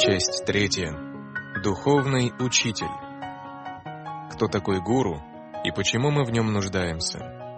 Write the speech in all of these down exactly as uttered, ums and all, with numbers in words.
Часть третья. Духовный учитель. Кто такой гуру и почему мы в нем нуждаемся?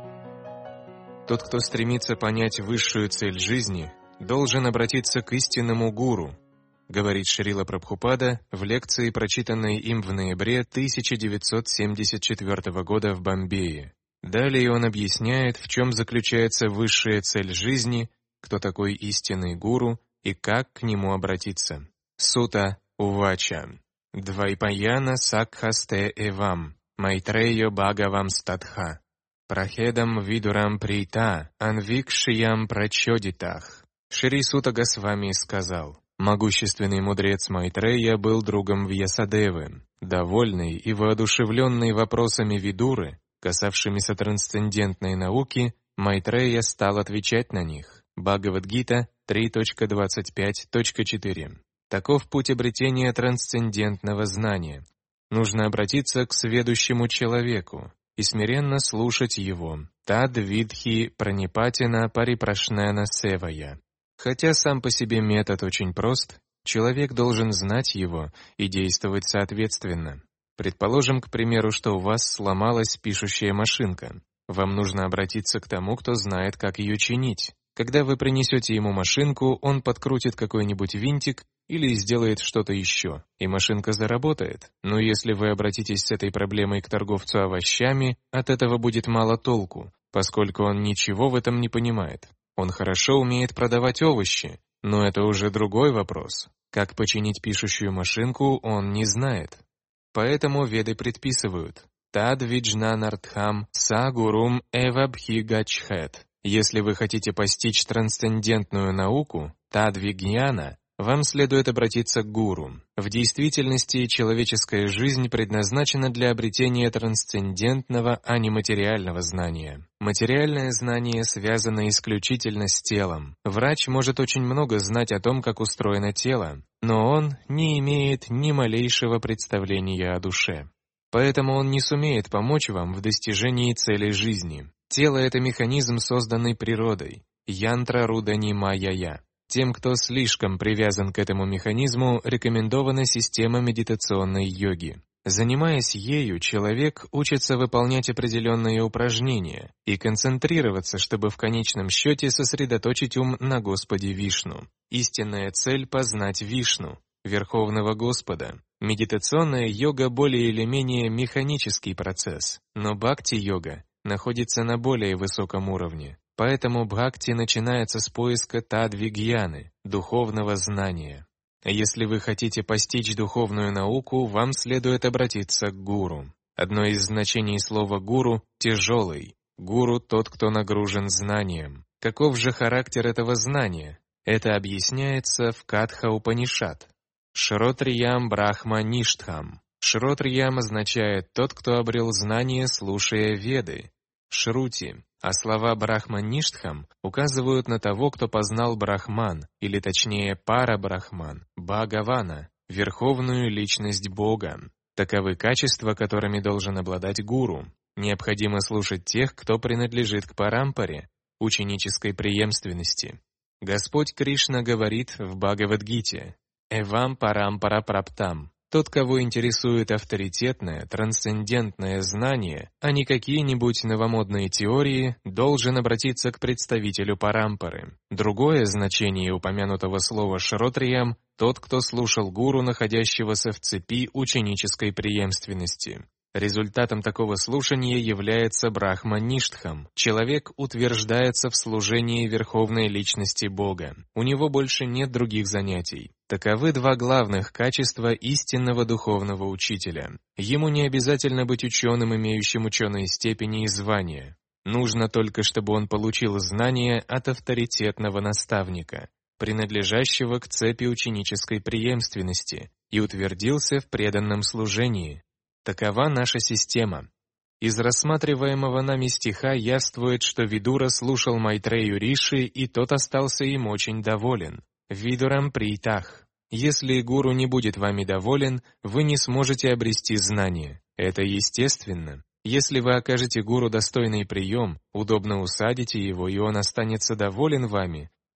Тот, кто стремится понять высшую цель жизни, должен обратиться к истинному гуру, говорит Шрила Прабхупада в лекции, прочитанной им в ноябре тысяча девятьсот семьдесят четвёртого года в Бомбее. Далее он объясняет, в чем заключается высшая цель жизни, кто такой истинный гуру и как к нему обратиться. Сута Увача. Двайпаяна Сакхасте Эвам. Майтрея Бхагавам Статха. Прахедам Видурам Прита. Анвикшиям Прачодитах. Шри Сута Госвами сказал: могущественный мудрец Майтрея был другом Вьясадевы. Довольный и воодушевленный вопросами Видуры, касавшимися трансцендентной науки, Майтрея стал отвечать на них. Бхагавад-гита три двадцать пять четыре. Таков путь обретения трансцендентного знания. Нужно обратиться к сведущему человеку и смиренно слушать его. Тад видхи пранипатина парипрашнена севая. Хотя сам по себе метод очень прост, человек должен знать его и действовать соответственно. Предположим, к примеру, что у вас сломалась пишущая машинка. Вам нужно обратиться к тому, кто знает, как ее чинить. Когда вы принесете ему машинку, он подкрутит какой-нибудь винтик или сделает что-то еще, и машинка заработает. Но если вы обратитесь с этой проблемой к торговцу овощами, от этого будет мало толку, поскольку он ничего в этом не понимает. Он хорошо умеет продавать овощи, но это уже другой вопрос. Как починить пишущую машинку, он не знает. Поэтому веды предписывают «Тад виджнанартхам са гурум эвабхигачхэт». Если вы хотите постичь трансцендентную науку, тадвигьяна, вам следует обратиться к гуру. В действительности человеческая жизнь предназначена для обретения трансцендентного, а не материального знания. Материальное знание связано исключительно с телом. Врач может очень много знать о том, как устроено тело, но он не имеет ни малейшего представления о душе. Поэтому он не сумеет помочь вам в достижении цели жизни. Тело — это механизм, созданный природой. Янтра рудани майя. Тем, кто слишком привязан к этому механизму, рекомендована система медитационной йоги. Занимаясь ею, человек учится выполнять определенные упражнения и концентрироваться, чтобы в конечном счете сосредоточить ум на Господе Вишну. Истинная цель — познать Вишну, Верховного Господа. Медитационная йога более или менее механический процесс, но бхакти-йога находится на более высоком уровне. Поэтому бхакти начинается с поиска тадвигьяны, духовного знания. Если вы хотите постичь духовную науку, вам следует обратиться к гуру. Одно из значений слова «гуру» — «тяжелый». Гуру — тот, кто нагружен знанием. Каков же характер этого знания? Это объясняется в Катха-Упанишад. Шротриям брахма ништхам. Шротриям означает «тот, кто обрел знание, слушая Веды». Шрути, а слова Брахмаништхам указывают на того, кто познал Брахман, или точнее Пара-Брахман, Бхагавана, верховную личность Бога. Таковы качества, которыми должен обладать гуру. Необходимо слушать тех, кто принадлежит к Парампаре, ученической преемственности. Господь Кришна говорит в Бхагавад-гите «Эвам парампара праптам». Тот, кого интересует авторитетное, трансцендентное знание, а не какие-нибудь новомодные теории, должен обратиться к представителю парампары. Другое значение упомянутого слова «шротриям» — тот, кто слушал гуру, находящегося в цепи ученической преемственности. Результатом такого слушания является брахмаништхам. Человек утверждается в служении верховной личности Бога. У него больше нет других занятий. Таковы два главных качества истинного духовного учителя. Ему не обязательно быть ученым, имеющим ученые степени и звания. Нужно только, чтобы он получил знания от авторитетного наставника, принадлежащего к цепи ученической преемственности, и утвердился в преданном служении. Такова наша система. Из рассматриваемого нами стиха явствует, что Видура слушал Майтрею Риши, и тот остался им очень доволен. Видурам притах. Если гуру не будет вами доволен, вы не сможете обрести знание. Это естественно. Если вы окажете гуру достойный прием, удобно усадите его, и он останется доволен вами,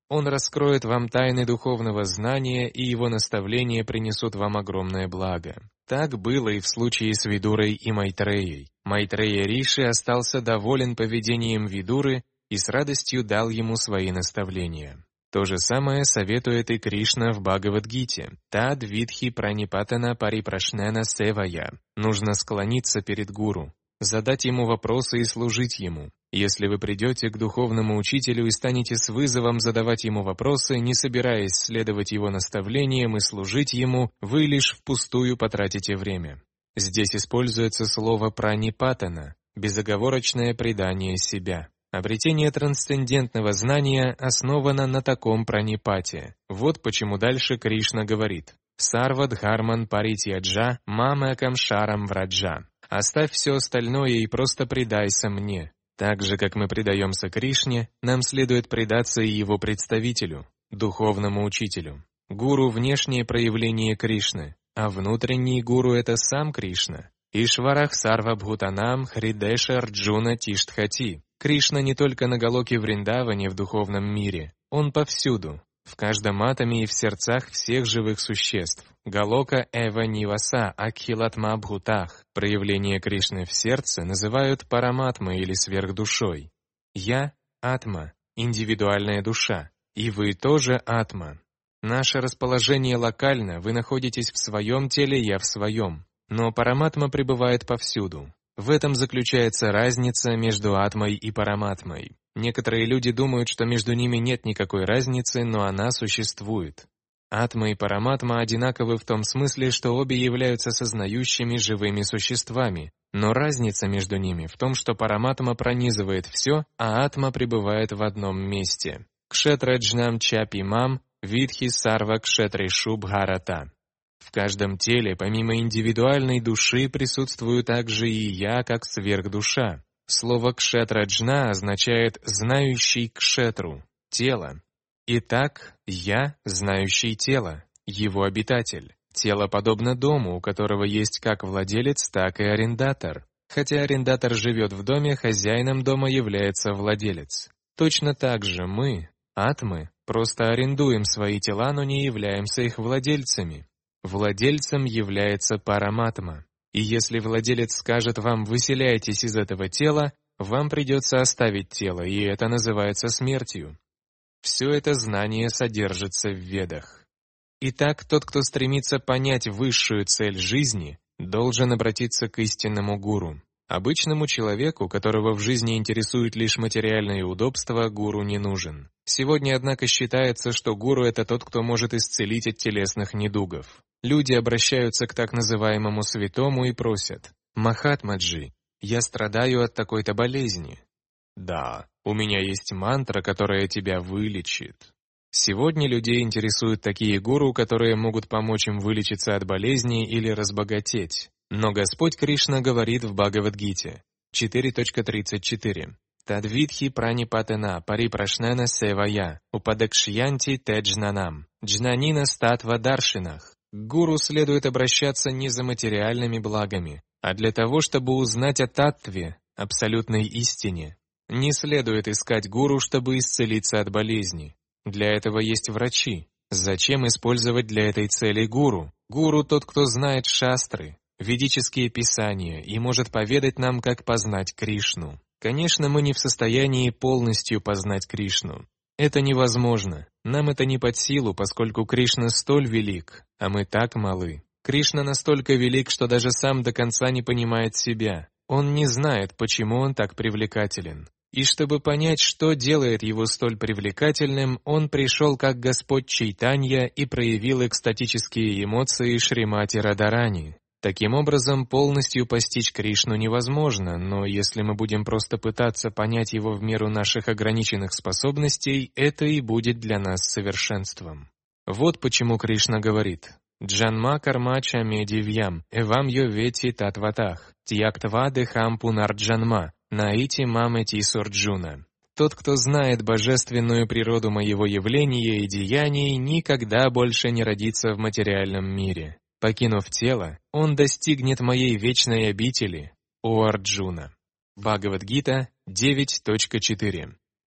Он раскроет вам тайны духовного знания, и его наставления принесут вам огромное благо. Так было и в случае с Видурой и Майтреей. Майтрея Риши остался доволен поведением Видуры и с радостью дал ему свои наставления. То же самое советует и Кришна в Бхагавад-гите. «Тад видхи пранипатана парипрашнена севая». Нужно склониться перед гуру, задать ему вопросы и служить ему. Если вы придете к духовному учителю и станете с вызовом задавать ему вопросы, не собираясь следовать его наставлениям и служить ему, вы лишь впустую потратите время. Здесь используется слово «пранипатана» — безоговорочное предание себя. Обретение трансцендентного знания основано на таком пранипате. Вот почему дальше Кришна говорит: «Сарва дхарман паритьяджа мама камшарам враджа». «Оставь все остальное и просто предайся мне». Так же, как мы предаемся Кришне, нам следует предаться и его представителю, духовному учителю. Гуру — внешнее проявление Кришны, а внутренний гуру — это сам Кришна. Ишварах сарва бхутанам хридеша арджуна тиштхати. Кришна не только на Галоке Вриндаване в духовном мире, он повсюду, в каждом атоме и в сердцах всех живых существ. Галока эва ниваса акхилатма бхутах. Проявление Кришны в сердце называют параматмой или сверхдушой. Я — атма, индивидуальная душа, и вы тоже атма. Наше расположение локально, вы находитесь в своем теле, я в своем. Но параматма пребывает повсюду. В этом заключается разница между атмой и параматмой. Некоторые люди думают, что между ними нет никакой разницы, но она существует. Атма и параматма одинаковы в том смысле, что обе являются сознающими живыми существами, но разница между ними в том, что параматма пронизывает все, а атма пребывает в одном месте. Кшетраджнам чапи мам видхи сарва кшетришу бхарата. В каждом теле, помимо индивидуальной души, присутствую также и я, как сверхдуша. Слово «кшетраджна» означает «знающий кшетру» — тело. Итак, я — знающий тело, его обитатель. Тело подобно дому, у которого есть как владелец, так и арендатор. Хотя арендатор живет в доме, хозяином дома является владелец. Точно так же мы, атмы, просто арендуем свои тела, но не являемся их владельцами. Владельцем является параматма. И если владелец скажет вам «выселяйтесь из этого тела», вам придется оставить тело, и это называется смертью. Все это знание содержится в Ведах. Итак, тот, кто стремится понять высшую цель жизни, должен обратиться к истинному гуру. Обычному человеку, которого в жизни интересует лишь материальные удобства, гуру не нужен. Сегодня, однако, считается, что гуру — это тот, кто может исцелить от телесных недугов. Люди обращаются к так называемому святому и просят: «Махатмаджи, я страдаю от такой-то болезни». «Да, у меня есть мантра, которая тебя вылечит». Сегодня людей интересуют такие гуру, которые могут помочь им вылечиться от болезни или разбогатеть. Но Господь Кришна говорит в Бхагавад-гите четыре тридцать четыре: «Тадвидхи пранипатена парипрашнена севая упадакшьянти теджнанам джнанина статва даршинах». К гуру следует обращаться не за материальными благами, а для того, чтобы узнать о таттве, абсолютной истине. Не следует искать гуру, чтобы исцелиться от болезни. Для этого есть врачи. Зачем использовать для этой цели гуру? Гуру — тот, кто знает шастры, ведические писания, и может поведать нам, как познать Кришну. Конечно, мы не в состоянии полностью познать Кришну. Это невозможно. Нам это не под силу, поскольку Кришна столь велик, а мы так малы. Кришна настолько велик, что даже сам до конца не понимает себя. Он не знает, почему он так привлекателен. И чтобы понять, что делает его столь привлекательным, он пришел как Господь Чайтанья и проявил экстатические эмоции Шримати Радарани. Таким образом, полностью постичь Кришну невозможно, но если мы будем просто пытаться понять его в меру наших ограниченных способностей, это и будет для нас совершенством. Вот почему Кришна говорит: «Джанма карма чаме дивьям, эвам йо вети татватах, тьяктва дехам пунарджанма, наити мамэти сурджуна». Тот, кто знает божественную природу моего явления и деяний, никогда больше не родится в материальном мире. Покинув тело, он достигнет моей вечной обители, о Арджуна. Бхагавад-гита девять четыре.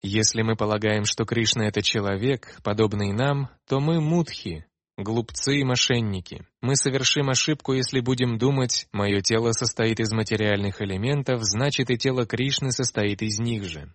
Если мы полагаем, что Кришна — это человек, подобный нам, то мы мудхи, глупцы и мошенники. Мы совершим ошибку, если будем думать, мое тело состоит из материальных элементов, значит и тело Кришны состоит из них же.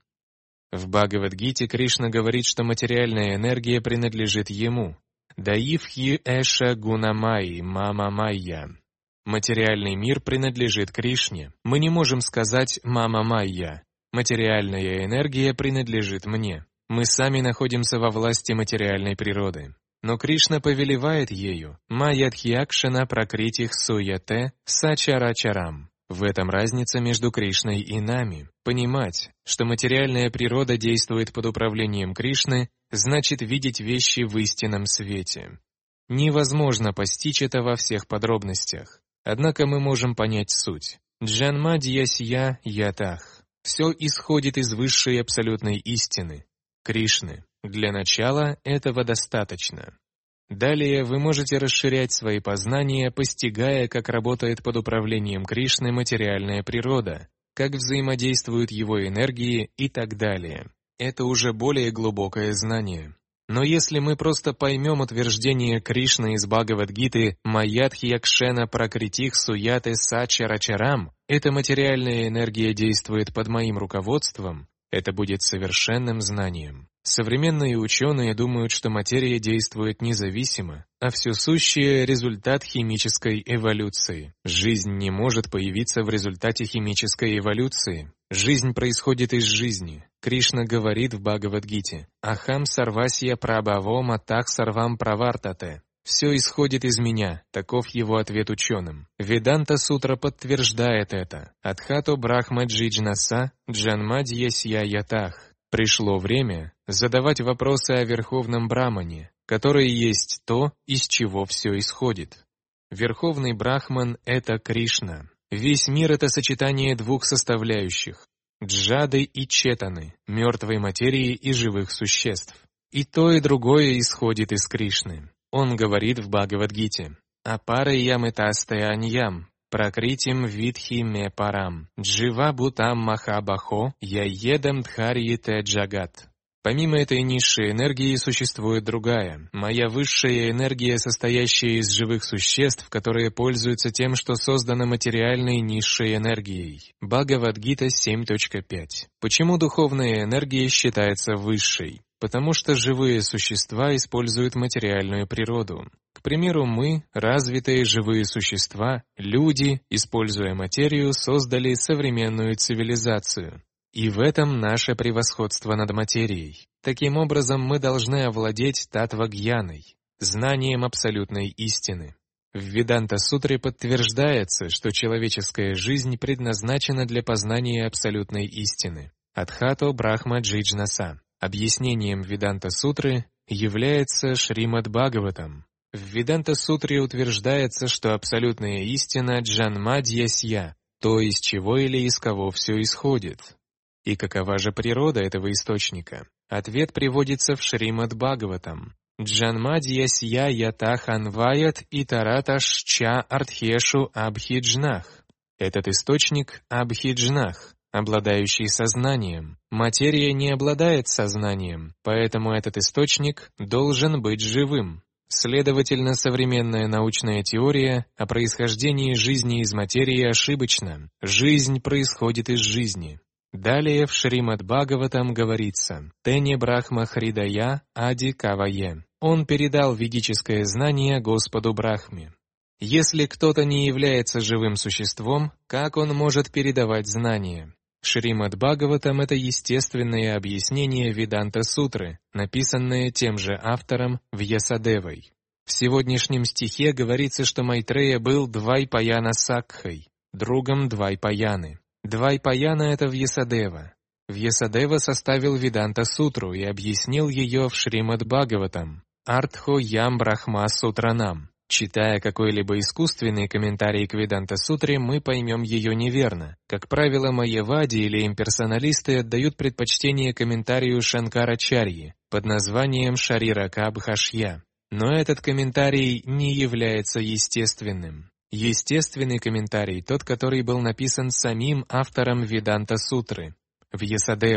В Бхагавад-гите Кришна говорит, что материальная энергия принадлежит ему. Даивхи эша гунамайи мама майя. Материальный мир принадлежит Кришне. Мы не можем сказать «мама майя». Материальная энергия принадлежит мне. Мы сами находимся во власти материальной природы. Но Кришна повелевает ею. Майядхьякшана пракритих суяте сачарачарам. В этом разница между Кришной и нами. Понимать, что материальная природа действует под управлением Кришны, значит видеть вещи в истинном свете. Невозможно постичь это во всех подробностях. Однако мы можем понять суть. Джанмадьясья ятах. Все исходит из высшей абсолютной истины, Кришны. Для начала этого достаточно. Далее вы можете расширять свои познания, постигая, как работает под управлением Кришны материальная природа, как взаимодействуют его энергии и так далее. Это уже более глубокое знание. Но если мы просто поймем утверждение Кришны из Бхагавад-гиты «Майядхьякшена пракритих суяте сачарачарам», эта материальная энергия действует под моим руководством, это будет совершенным знанием. Современные ученые думают, что материя действует независимо, а все сущее — результат химической эволюции. Жизнь не может появиться в результате химической эволюции. Жизнь происходит из жизни. Кришна говорит в Бхагавад-гите «Ахам сарвасья прабхаво матах сарвам правартате». «Все исходит из меня», таков его ответ ученым. Веданта-сутра подтверждает это. «Адхато брахма джиджнаса джанмадьясья ятах». Пришло время задавать вопросы о Верховном Брамане, который есть то, из чего все исходит. Верховный Брахман — это Кришна. Весь мир — это сочетание двух составляющих — джады и четаны, мертвой материи и живых существ. И то, и другое исходит из Кришны. Он говорит в Бхагавад-гите «Апараям этастеаньям». Пракритим видхи ме парам, джива бутам махабахо, я едам дхарьете джагат. Помимо этой низшей энергии существует другая, моя высшая энергия, состоящая из живых существ, которые пользуются тем, что создано материальной низшей энергией. Бхагавад-гита семь точка пять. Почему духовная энергия считается высшей? Потому что живые существа используют материальную природу. К примеру, мы, развитые живые существа, люди, используя материю, создали современную цивилизацию. И в этом наше превосходство над материей. Таким образом, мы должны овладеть татва-гьяной, знанием абсолютной истины. В Веданта-сутре подтверждается, что человеческая жизнь предназначена для познания абсолютной истины. Адхато Брахма Джиджнаса. Объяснением Веданта-сутры является Шримад Бхагаватам. В Веданта-сутре утверждается, что абсолютная истина джанмадьясья, то, из чего или из кого все исходит. И какова же природа этого источника? Ответ приводится в Шримад Бхагаватам. Джанмадьясья ятах анваят итараташча артхешу абхиджнах. Этот источник — абхиджнах, обладающий сознанием. Материя не обладает сознанием, поэтому этот источник должен быть живым. Следовательно, современная научная теория о происхождении жизни из материи ошибочна. Жизнь происходит из жизни. Далее в Шримад Бхагаватам говорится «Тене Брахма Хридая Ади Кавае». Он передал ведическое знание Господу Брахме. Если кто-то не является живым существом, как он может передавать знания? Шримад Бхагаватам — это естественное объяснение Веданта-сутры, написанное тем же автором Вьясадевой. В сегодняшнем стихе говорится, что Майтрея был Двайпаяна Сакхой, другом Двайпаяны. Двайпаяна — это Вьясадева. Вьясадева составил Веданта-сутру и объяснил ее в Шримад Бхагаватам. Артхо ям брахма сутранам. Читая какой-либо искусственный комментарий к Веданта-сутре, мы поймем ее неверно. Как правило, майявади или имперсоналисты отдают предпочтение комментарию Шанкарачарьи под названием Шариракабхашья. Но этот комментарий не является естественным. Естественный комментарий — тот, который был написан самим автором Веданта-сутры, Вьясадевой.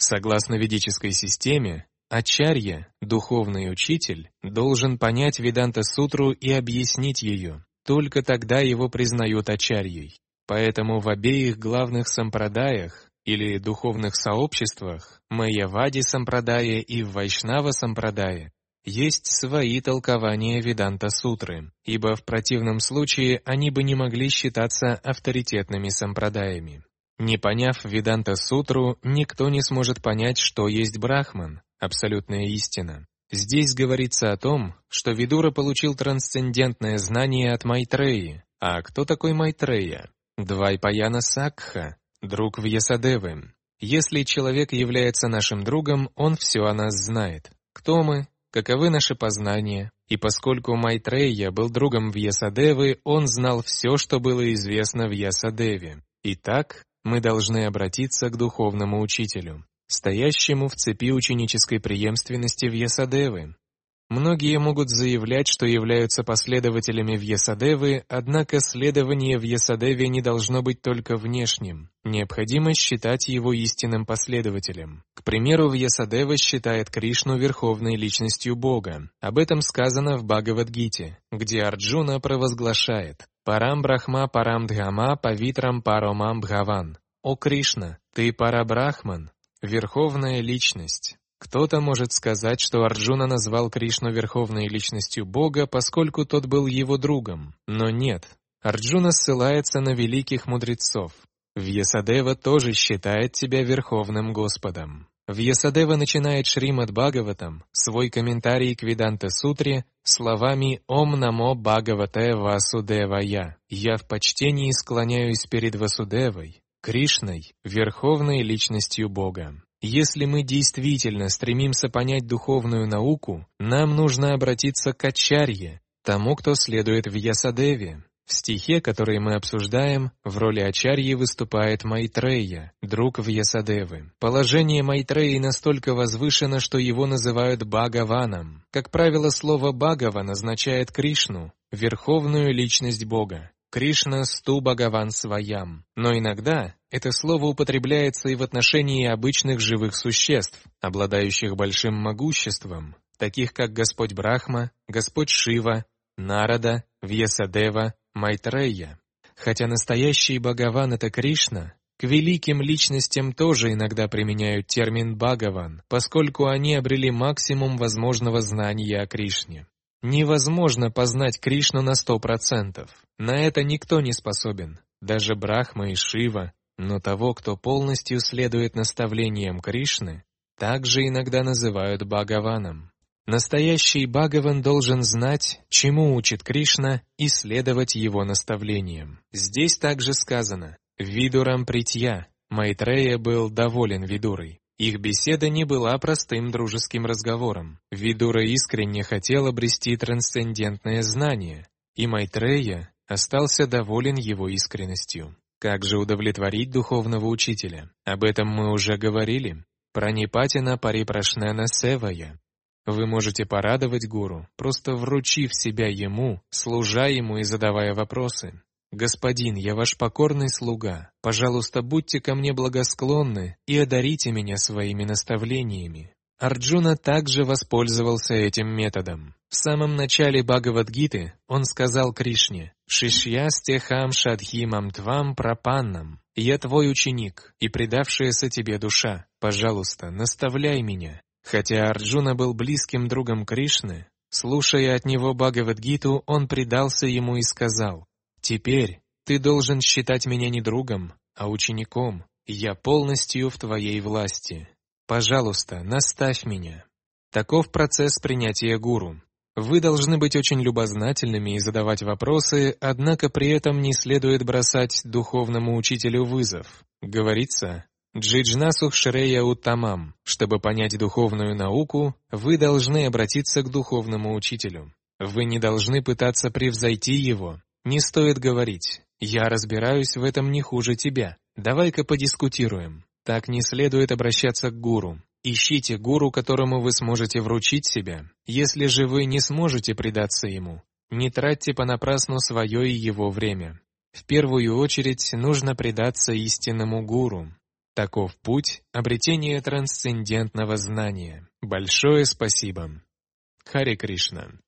Согласно ведической системе, ачарья, духовный учитель, должен понять Веданта-сутру и объяснить ее. Только тогда его признают ачарьей. Поэтому в обеих главных сампрадаях или духовных сообществах, Майявади сампрадая и Вайшнава сампрадая, есть свои толкования Веданта-сутры, ибо в противном случае они бы не могли считаться авторитетными сампрадаями. Не поняв Веданта-сутру, никто не сможет понять, что есть Брахман, абсолютная истина. Здесь говорится о том, что Видура получил трансцендентное знание от Майтреи. А кто такой Майтрея? Двайпаяна Сакха, друг Вьясадевы. Если человек является нашим другом, он все о нас знает. Кто мы? Каковы наши познания? И поскольку Майтрея был другом Вьясадевы, он знал все, что было известно Вьясадеве. Итак, мы должны обратиться к духовному учителю, стоящему в цепи ученической преемственности Вьясадевы. Многие могут заявлять, что являются последователями Вьясадевы, однако следование Вьясадеве не должно быть только внешним. Необходимо считать его истинным последователем. К примеру, Вьясадева считает Кришну верховной личностью Бога. Об этом сказано в Бхагавад-гите, где Арджуна провозглашает «Парам Брахма Парам Дхама Павитрам Паромам Бхаван». «О Кришна, ты Парабрахман, верховная личность». Кто-то может сказать, что Арджуна назвал Кришну верховной личностью Бога, поскольку тот был его другом. Но нет, Арджуна ссылается на великих мудрецов. Вьясадева тоже считает себя верховным Господом. Вьясадева начинает Шримад Бхагаватам, свой комментарий к Веданта-сутре, словами «Ом намо Бхагавате Васудевая». «Я в почтении склоняюсь перед Васудевой, Кришной, верховной личностью Бога». Если мы действительно стремимся понять духовную науку, нам нужно обратиться к ачарье, тому, кто следует Вьясадеве. В стихе, который мы обсуждаем, в роли ачарьи выступает Майтрея, друг Вьясадевы. Положение Майтреи настолько возвышено, что его называют Бхагаваном. Как правило, слово «Бхагаван» означает Кришну, верховную личность Бога. Кришна сту Бхагаван сваям. Но иногда это слово употребляется и в отношении обычных живых существ, обладающих большим могуществом, таких как Господь Брахма, Господь Шива, Нарада, Вьясадева, Майтрея. Хотя настоящий Бхагаван — это Кришна, к великим личностям тоже иногда применяют термин «Бхагаван», поскольку они обрели максимум возможного знания о Кришне. Невозможно познать Кришну на сто процентов. На это никто не способен, даже Брахма и Шива, но того, кто полностью следует наставлениям Кришны, также иногда называют Бхагаваном. Настоящий Бхагаван должен знать, чему учит Кришна, и следовать его наставлениям. Здесь также сказано «Видурам притья». Майтрея был доволен Видурой. Их беседа не была простым дружеским разговором. Видура искренне хотел обрести трансцендентное знание, и Майтрея остался доволен его искренностью. Как же удовлетворить духовного учителя? Об этом мы уже говорили. Пранипатина парипрашнена севая. Вы можете порадовать гуру, просто вручив себя ему, служа ему и задавая вопросы. «Господин, я ваш покорный слуга. Пожалуйста, будьте ко мне благосклонны и одарите меня своими наставлениями». Арджуна также воспользовался этим методом. В самом начале Бхагавад-гиты он сказал Кришне «Шишьястехам шадхимам твам прапаннам». «Я твой ученик и предавшаяся тебе душа. Пожалуйста, наставляй меня». Хотя Арджуна был близким другом Кришны, слушая от него Бхагавад-гиту, он предался ему и сказал: «Теперь ты должен считать меня не другом, а учеником. Я полностью в твоей власти. Пожалуйста, наставь меня». Таков процесс принятия гуру. Вы должны быть очень любознательными и задавать вопросы, однако при этом не следует бросать духовному учителю вызов. Говорится «Джиджнасух шрея уттамам». Чтобы понять духовную науку, вы должны обратиться к духовному учителю. Вы не должны пытаться превзойти его. Не стоит говорить «Я разбираюсь в этом не хуже тебя, давай-ка подискутируем». Так не следует обращаться к гуру. Ищите гуру, которому вы сможете вручить себя. Если же вы не сможете предаться ему, не тратьте понапрасну свое и его время. В первую очередь нужно предаться истинному гуру. Таков путь обретения трансцендентного знания. Большое спасибо. Харе Кришна.